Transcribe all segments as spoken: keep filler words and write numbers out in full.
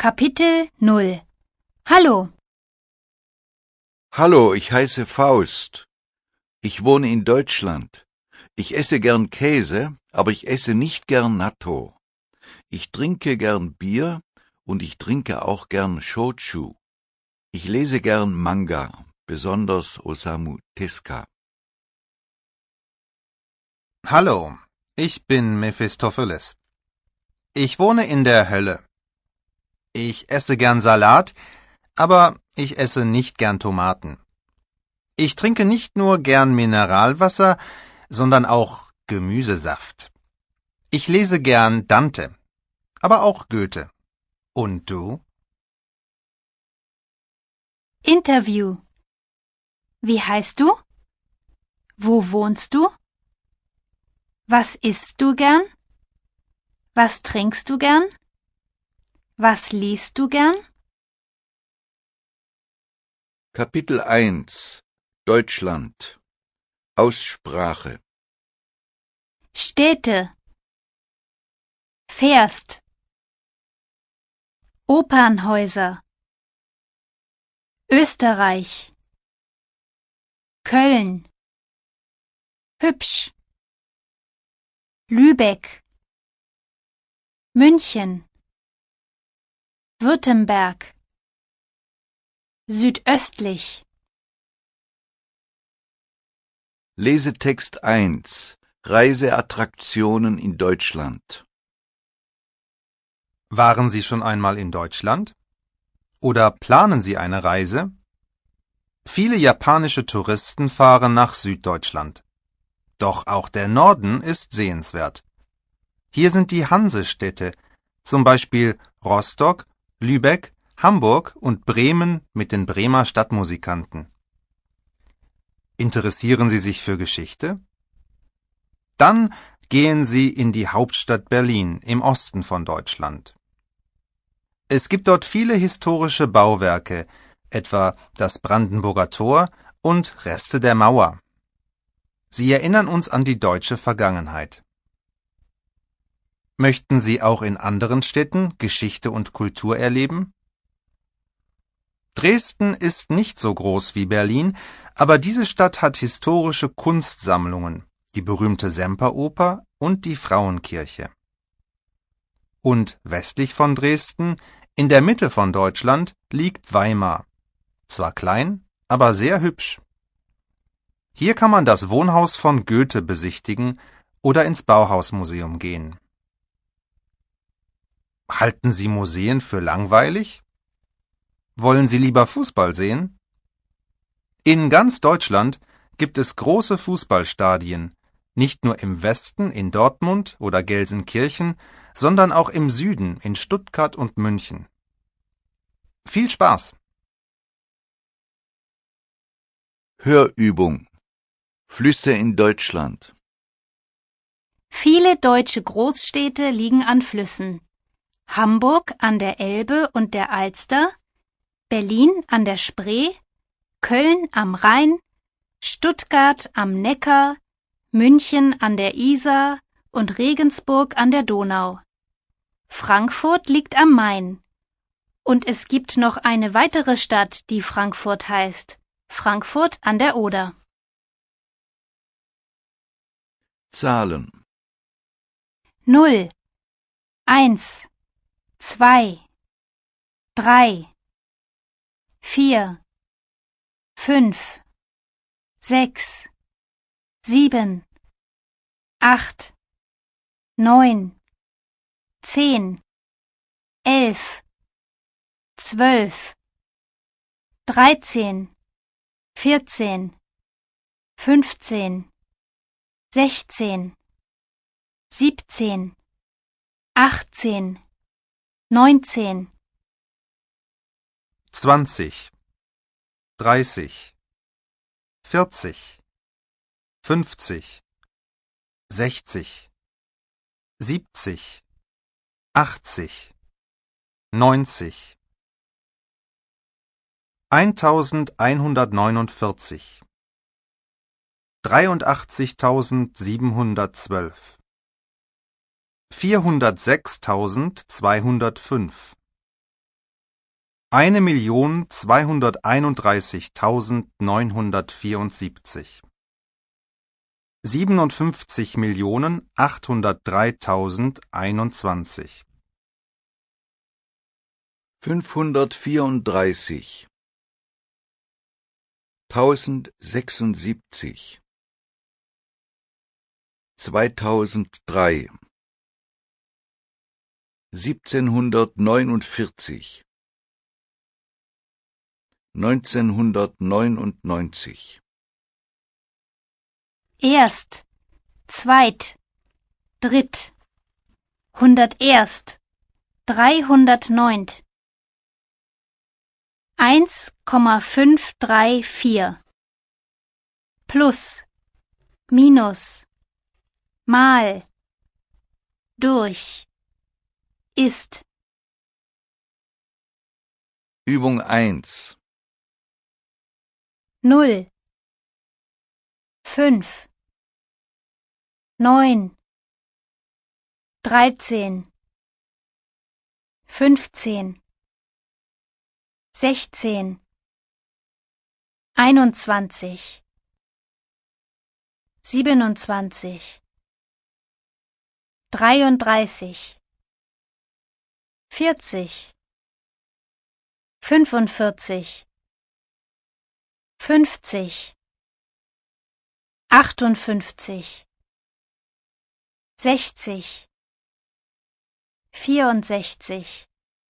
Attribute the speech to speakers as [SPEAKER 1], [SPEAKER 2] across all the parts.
[SPEAKER 1] Kapitel null. Hallo.
[SPEAKER 2] Hallo, ich heiße Faust. Ich wohne in Deutschland. Ich esse gern Käse, aber ich esse nicht gern Natto. Ich trinke gern Bier und ich trinke auch gern Shochu. Ich lese gern Manga, besonders Osamu Tezuka.
[SPEAKER 3] Hallo, ich bin Mephistopheles. Ich wohne in der Hölle. Ich esse gern Salat, aber ich esse nicht gern Tomaten. Ich trinke nicht nur gern Mineralwasser, sondern auch Gemüsesaft. Ich lese gern Dante, aber auch Goethe. Und du?
[SPEAKER 1] Interview. Wie heißt du? Wo wohnst du? Was isst du gern? Was trinkst du gern? Was liest du gern?
[SPEAKER 2] Kapitel eins. Deutschland. Aussprache.
[SPEAKER 1] Städte. Fährst. Opernhäuser. Österreich. Köln. Hübsch. Lübeck. München. Württemberg. Südöstlich.
[SPEAKER 2] Lesetext eins. Reiseattraktionen in Deutschland.
[SPEAKER 3] Waren Sie schon einmal in Deutschland? Oder planen Sie eine Reise? Viele japanische Touristen fahren nach Süddeutschland. Doch auch der Norden ist sehenswert. Hier sind die Hansestädte, zum Beispiel Rostock, Lübeck, Hamburg und Bremen mit den Bremer Stadtmusikanten. Interessieren Sie sich für Geschichte? Dann gehen Sie in die Hauptstadt Berlin im Osten von Deutschland. Es gibt dort viele historische Bauwerke, etwa das Brandenburger Tor und Reste der Mauer. Sie erinnern uns an die deutsche Vergangenheit. Möchten Sie auch in anderen Städten Geschichte und Kultur erleben? Dresden ist nicht so groß wie Berlin, aber diese Stadt hat historische Kunstsammlungen, die berühmte Semperoper und die Frauenkirche. Und westlich von Dresden, in der Mitte von Deutschland, liegt Weimar. Zwar klein, aber sehr hübsch. Hier kann man das Wohnhaus von Goethe besichtigen oder ins Bauhausmuseum gehen. Halten Sie Museen für langweilig? Wollen Sie lieber Fußball sehen? In ganz Deutschland gibt es große Fußballstadien, nicht nur im Westen in Dortmund oder Gelsenkirchen, sondern auch im Süden in Stuttgart und München. Viel Spaß!
[SPEAKER 2] Hörübung. Flüsse in Deutschland.
[SPEAKER 1] Viele deutsche Großstädte liegen an Flüssen. Hamburg an der Elbe und der Alster, Berlin an der Spree, Köln am Rhein, Stuttgart am Neckar, München an der Isar und Regensburg an der Donau. Frankfurt liegt am Main. Und es gibt noch eine weitere Stadt, die Frankfurt heißt, Frankfurt an der Oder.
[SPEAKER 2] Zahlen.
[SPEAKER 1] Null, eins, zwei, drei, vier, fünf, sechs, sieben, acht, neun, zehn, elf, zwölf, dreizehn, vierzehn, fünfzehn, sechzehn, siebzehn, achtzehn, neunzehn,
[SPEAKER 3] zwanzig, dreißig, vierzig, fünfzig, sechzig, siebzig, achtzig, neunzig, eintausendeinhundertneunundvierzig, dreiundachtzigtausendsiebenhundertzwölf, vierhundertsechstausendzweihundertfünf, eine Million zweihunderteinunddreißigtausendneunhundertvierundsiebzig, siebenundfünfzig Millionen achthundertdreitausendeinundzwanzig,
[SPEAKER 2] fünfhundertvierunddreißig, tausendsechsundsiebzig, zweitausenddrei, siebzehnhundertneunundvierzig, neunzehnhundertneunundneunzig,
[SPEAKER 1] Erst, zweit, dritt, hunderterst, dreihundertneunt, eins Komma fünf drei vier, plus, minus, mal, durch, ist.
[SPEAKER 2] Übung eins.
[SPEAKER 1] Null, fünf, neun, dreizehn, fünfzehn, sechzehn, einundzwanzig, siebenundzwanzig, dreiunddreißig, vierzig, fünfundvierzig, fünfzig, achtundfünfzig, sechzig, vierundsechzig,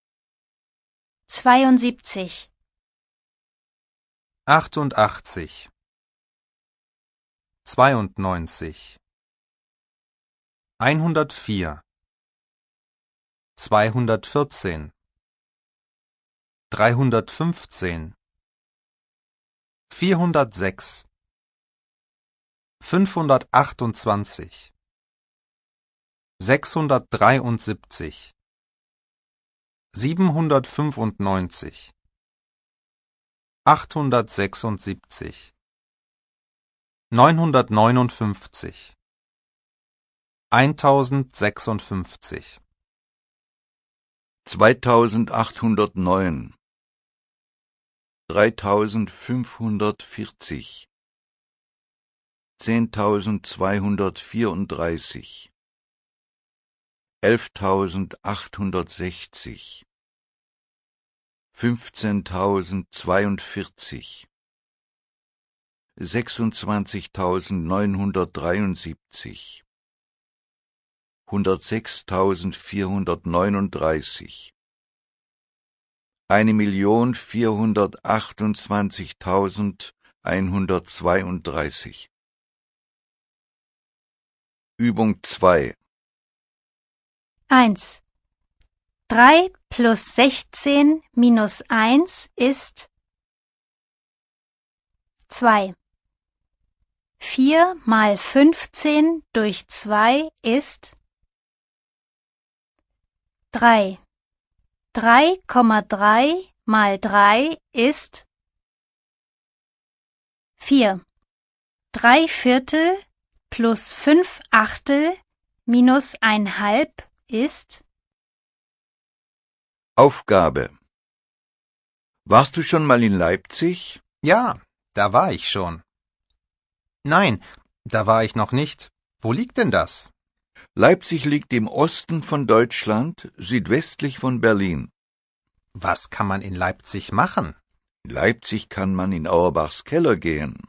[SPEAKER 1] zweiundsiebzig,
[SPEAKER 3] achtundachtzig, zweiundneunzig, einhundertvier, zweihundertvierzehn, dreihundertfünfzehn, vierhundertsechs, fünfhundertachtundzwanzig, sechshundertdreiundsiebzig, siebenhundertfünfundneunzig, achthundertsechsundsiebzig, neunhundertneunundfünfzig, eintausendsechsundfünfzig,
[SPEAKER 2] zweitausendachthundertneun, dreitausendfünfhundertvierzig, zehntausendzweihundertvierunddreißig, elftausendachthundertsechzig, fünfzehntausendzweiundvierzig, sechsundzwanzigtausendneunhundertdreiundsiebzig, hundertsechstausendvierhundertneununddreißig, eine Million vierhundertachtundzwanzigtausendeinhundertzweiunddreißig. Übung zwei.
[SPEAKER 1] eins. drei plus sechzehn minus eins ist zwei. vier mal fünfzehn durch zwei ist drei. drei Komma drei mal drei ist vier. drei Viertel plus fünf Achtel minus ein Halb ist
[SPEAKER 2] Aufgabe. Warst du schon mal in Leipzig?
[SPEAKER 3] Ja, da war ich schon. Nein, da war ich noch nicht. Wo liegt denn das?
[SPEAKER 2] Leipzig liegt im Osten von Deutschland, südwestlich von Berlin.
[SPEAKER 3] Was kann man in Leipzig machen?
[SPEAKER 2] In Leipzig kann man in Auerbachs Keller gehen.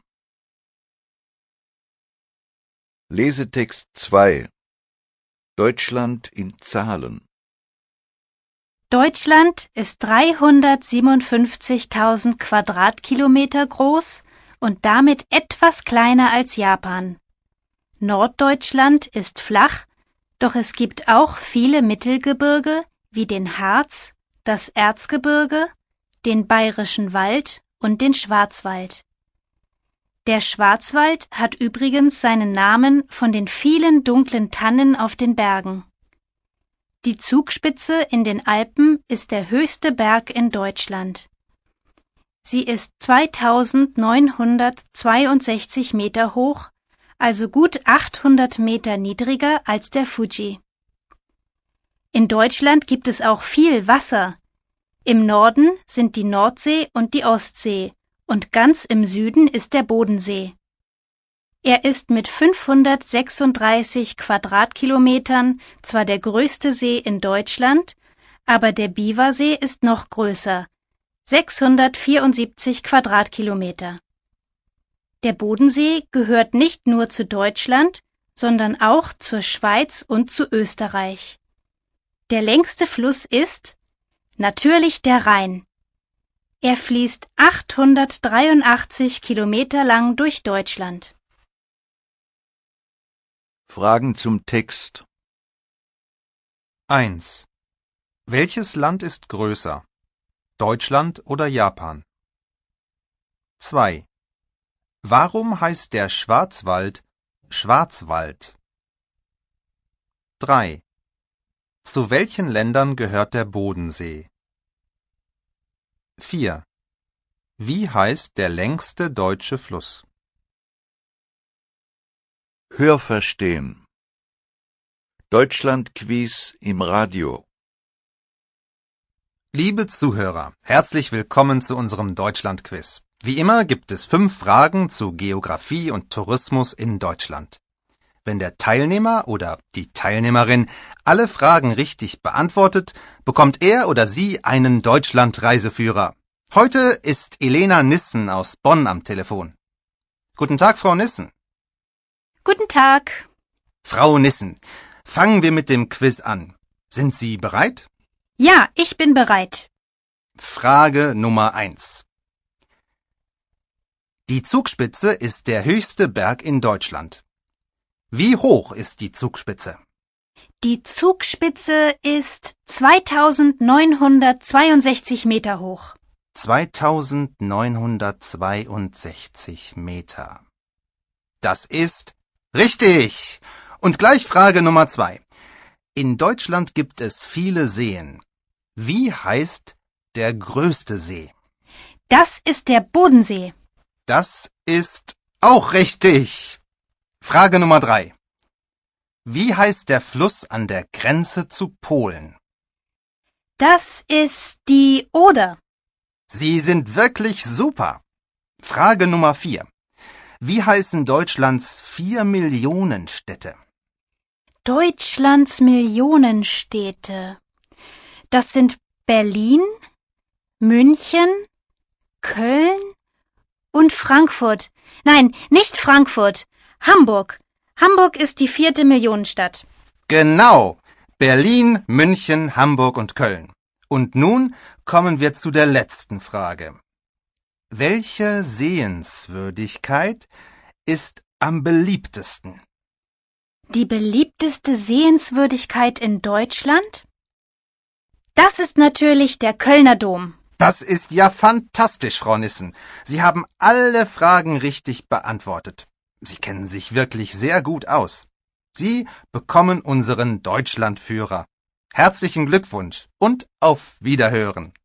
[SPEAKER 2] Lesetext zwei. Deutschland in Zahlen.
[SPEAKER 1] Deutschland ist dreihundertsiebenundfünfzigtausend Quadratkilometer groß und damit etwas kleiner als Japan. Norddeutschland ist flach, doch es gibt auch viele Mittelgebirge wie den Harz, das Erzgebirge, den Bayerischen Wald und den Schwarzwald. Der Schwarzwald hat übrigens seinen Namen von den vielen dunklen Tannen auf den Bergen. Die Zugspitze in den Alpen ist der höchste Berg in Deutschland. Sie ist zweitausendneunhundertzweiundsechzig Meter hoch, also gut achthundert Meter niedriger als der Fuji. In Deutschland gibt es auch viel Wasser. Im Norden sind die Nordsee und die Ostsee und ganz im Süden ist der Bodensee. Er ist mit fünfhundertsechsunddreißig Quadratkilometern zwar der größte See in Deutschland, aber der Biwasee ist noch größer, sechshundertvierundsiebzig Quadratkilometer. Der Bodensee gehört nicht nur zu Deutschland, sondern auch zur Schweiz und zu Österreich. Der längste Fluss ist natürlich der Rhein. Er fließt achthundertdreiundachtzig Kilometer lang durch Deutschland.
[SPEAKER 2] Fragen zum Text.
[SPEAKER 3] eins. Welches Land ist größer? Deutschland oder Japan? zwei. Warum heißt der Schwarzwald Schwarzwald? drei. Zu welchen Ländern gehört der Bodensee? vier. Wie heißt der längste deutsche Fluss?
[SPEAKER 2] Hörverstehen. Deutschlandquiz im Radio.
[SPEAKER 3] Liebe Zuhörer, herzlich willkommen zu unserem Deutschlandquiz. Wie immer gibt es fünf Fragen zu Geografie und Tourismus in Deutschland. Wenn der Teilnehmer oder die Teilnehmerin alle Fragen richtig beantwortet, bekommt er oder sie einen Deutschland-Reiseführer. Heute ist Elena Nissen aus Bonn am Telefon. Guten Tag, Frau Nissen.
[SPEAKER 1] Guten Tag.
[SPEAKER 3] Frau Nissen, fangen wir mit dem Quiz an. Sind Sie bereit?
[SPEAKER 1] Ja, ich bin bereit.
[SPEAKER 3] Frage Nummer eins. Die Zugspitze ist der höchste Berg in Deutschland. Wie hoch ist die Zugspitze?
[SPEAKER 1] Die Zugspitze ist zweitausendneunhundertzweiundsechzig Meter hoch.
[SPEAKER 3] zweitausendneunhundertzweiundsechzig Meter. Das ist richtig. Und gleich Frage Nummer zwei. In Deutschland gibt es viele Seen. Wie heißt der größte See?
[SPEAKER 1] Das ist der Bodensee.
[SPEAKER 3] Das ist auch richtig. Frage Nummer drei. Wie heißt der Fluss an der Grenze zu Polen?
[SPEAKER 1] Das ist die Oder.
[SPEAKER 3] Sie sind wirklich super. Frage Nummer vier. Wie heißen Deutschlands vier Millionen Städte?
[SPEAKER 1] Deutschlands Millionenstädte. Das sind Berlin, München, Köln und Frankfurt. Nein, nicht Frankfurt. Hamburg. Hamburg ist die vierte Millionenstadt.
[SPEAKER 3] Genau. Berlin, München, Hamburg und Köln. Und nun kommen wir zu der letzten Frage. Welche Sehenswürdigkeit ist am beliebtesten?
[SPEAKER 1] Die beliebteste Sehenswürdigkeit in Deutschland? Das ist natürlich der Kölner Dom.
[SPEAKER 3] Das ist ja fantastisch, Frau Nissen. Sie haben alle Fragen richtig beantwortet. Sie kennen sich wirklich sehr gut aus. Sie bekommen unseren Deutschlandführer. Herzlichen Glückwunsch und auf Wiederhören.